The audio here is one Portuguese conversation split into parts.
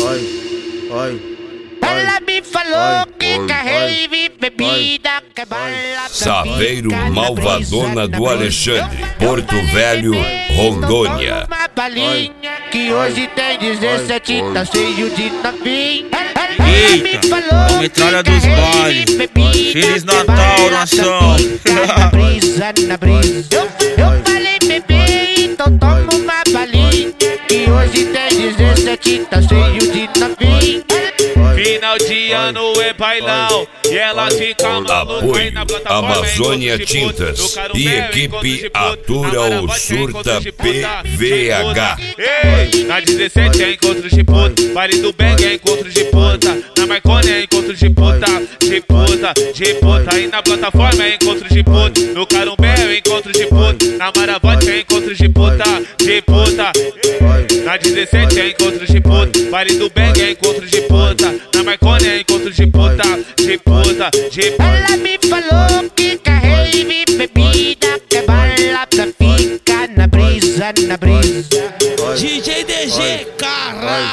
Ela me falou que rave, bebida, que bala. Saveiro Malvadona do Alexandre, Porto Velho, Rondônia. Uma balinha que hoje tem 17, tá cheio de novinha. Eita, metralha dos bailes. Feliz Natal, nação. Na brisa, na brisa. Eu falei, bebê, então toma uma balinha que hoje tem 17, tá cheio de novinha. Final de ano é bailão e ela fica maluca aí na plataforma. Amazônia Tintas e equipe Atura o Surta PVH. Ei, na 17 é encontro de puta, baile do Bang é encontro de puta, na Marconi é encontro de puta, de puta, de puta. Aí na plataforma é encontro de puta, no Carumbé é encontro de puta, na Maravote é encontro de puta, de puta. Na 17 é encontro de puta, baile do Bang é encontro de puta, na Marconi é encontro de puta, de puta, de puta. Ela me falou que rave, bebida, que bala, pra ficar na brisa, na brisa. DJ DG, caralho.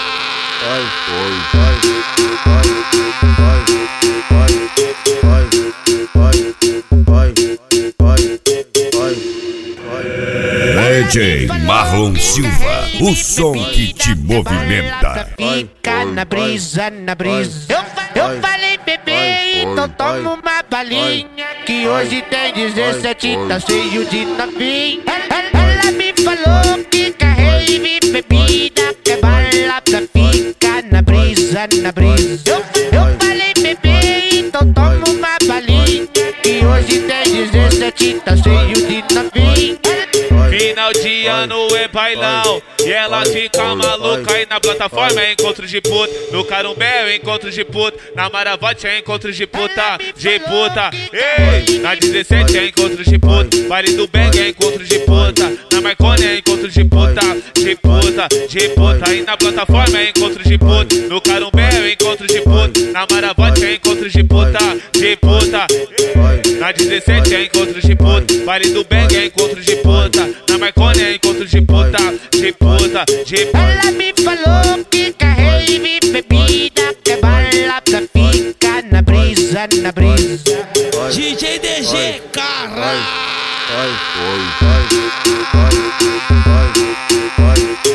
DJ Marlon Silva, o som que te movimenta. Fica na brisa, na brisa. Eu falei, bebê, então toma uma balinha que hoje tem 17, tá cheio de novinha. Ela me falou que rave, bebida, que bala, pra ficar na brisa, na brisa. Eu falei, bebê, então toma uma balinha que hoje tem 17, tá cheio de novinha. Final de ano é bailão e ela fica maluca aí na plataforma é encontro de puta, no Carumbé é encontro de puta, na Maravote é encontro de puta, de puta. Ei, na 17 é encontro de puta, baile do Bang é encontro de puta, na Marconi é encontro de puta, de puta, de puta. Aí na plataforma é encontro de puta, no Carumbé é encontro de puta, na Maravote é encontro de puta, de puta. Na 17 é encontro de puta, baile do Bang é encontro de puta, na Marconi é encontro de puta, de puta, de puta. Ela me falou que rave, bebida, que bala, pra ficar na brisa, na brisa. DJ DG, caralho.